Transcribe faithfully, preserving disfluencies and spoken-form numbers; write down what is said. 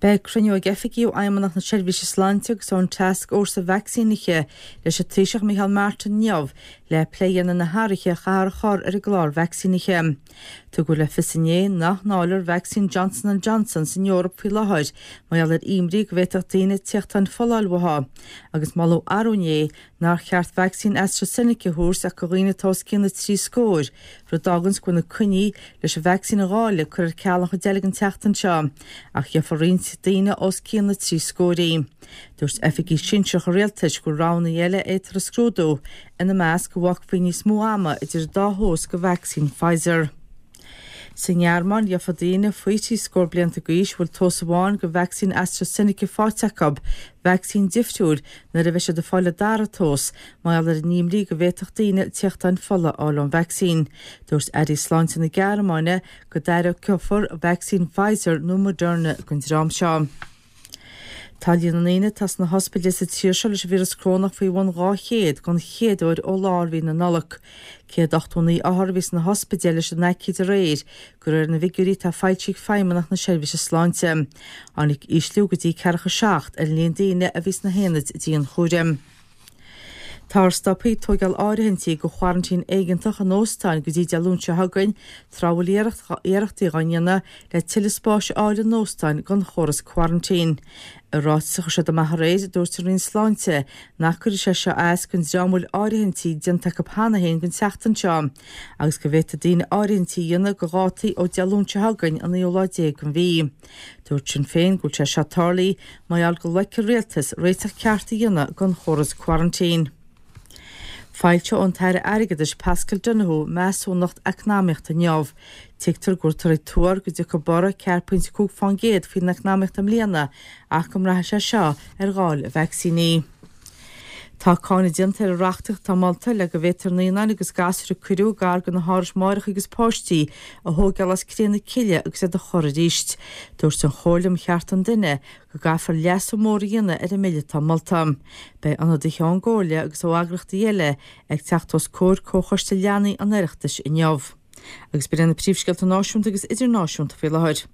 Bei crynio geffigiw aimanach na Shelvis Islantiog son task o'r sa vacciniche leis a tríseach Michael Martin Niov le playan na hariche char chor ar y glor vacciniche. Tugw le fysynye nach nálar vaccine Johnson and Johnson sy'n Europe fi lahoid mae al yr imrig vetach dine tiachtan folal waha. Agus malo arwnye nach chart vaccine AstraZeneca hwrs ac ogine toskin na tri skor. Ro dagans gwn y cwni leis a vaccine a gále cwr ar calach o delegan tiachtan sio. Ach ia fforrin dine os cyn na tri skori. Dwrs effigi sinseach realtach go rawn y iele eitra sgrodo yn y mas gwach finis muama ydy'r da hos go vaccine Pfizer. Sy'n iarman ia fodine fwyty sgor bliant y gwysh wyl tos wan go vaccine AstraZeneca ffortacob, vaccine diftwr na revesio dy ffola dara tos, mae al yr nimri go vetach dine tiachtan ffola olon vaccine. Dwrs eri slant yn y garmane go dairo cyffor vaccine Pfizer no Moderna gyndram sio. Talien an ine tas na hospital is tírsel is virus cronach fi wan rá chéad gon chéad o'r o lár vi na nalach. Céad achtónaí aharvis na hospital is na cid a réir, gur ar na vigurí ta feiltík feimanach na Shelvis Islantia. Annig isliw gydí carcha seacht ar líon daine a vis na henad díon chórem. Tar stoppi togal áirihintí go chwarantín eigentach an óstáin go dí dealúnse hagain trábhfuil éireachtaí ganiana le tiilispáis áir an óstáin gan choras chwarantín. A ráitsach se do maharéid dúirtar rin sláinte nach gur se se as gon dramúil áirihintí diantach ab hana héin gon seachtan seam, agus go bhéta dína áirihintí dhéana go gátaí ó dealúnse hagain an éoládé gon bhí. Dúirt sin féin gúil se se tarlaí mai al go leice réaltas réitach cearta dhéana gon choras chwarantín. Fáilte an taire airgeadis Pascal Donoghue measú nacht economicht a neamh. Tictar gúirtar ag tuair go dtí go bara cear punt cúg fan géad fin economicht am líana ach gom rathe se seo ar gáil vaccíní. Tá cána dintar a reachtaach tá malta le go bhétar naoine agus gasar a cuireú gar go na háris máireach agus páistí a thógeal as críanna ciile agus a do choradíist. Dúirt an chólam cheart an duine go gafar leas ó mór dhéine ar a milliú tá malta. Bei anna de teán ggóla agus ó agrachta dhéile ag teachtas cór cóchasta leanaí an éireachtas i neamh. Agus byrjan y príomhsgeilt náisiúnta agus idirnáisiúnta fé lehaid.